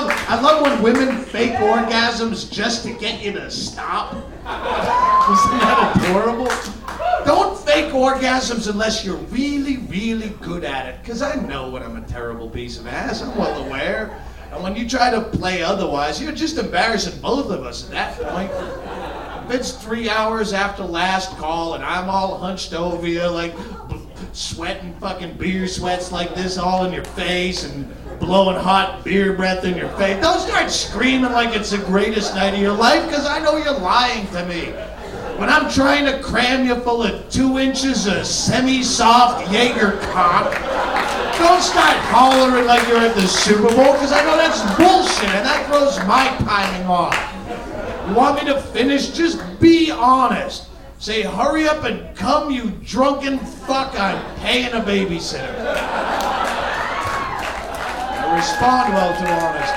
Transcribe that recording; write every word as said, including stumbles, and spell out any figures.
love I love when women fake orgasms just to get you to stop. Isn't that adorable? Don't fake orgasms unless you're really, really good at it. Because I know when I'm a terrible piece of ass. I'm well aware. And when you try to play otherwise, you're just embarrassing both of us at that point. If it's three hours after last call and I'm all hunched over you, like b- sweating fucking beer sweats like this all in your face and blowing hot beer breath in your face, don't start screaming like it's the greatest night of your life, because I know you're lying to me. When I'm trying to cram you full of two inches of semi-soft Jaeger cock, don't start hollering like you're at the Super Bowl, because I know that's bullshit and that throws my timing off. You want me to finish? Just be honest. Say, hurry up and come, you drunken fuck, I'm paying a babysitter. I respond well to honest.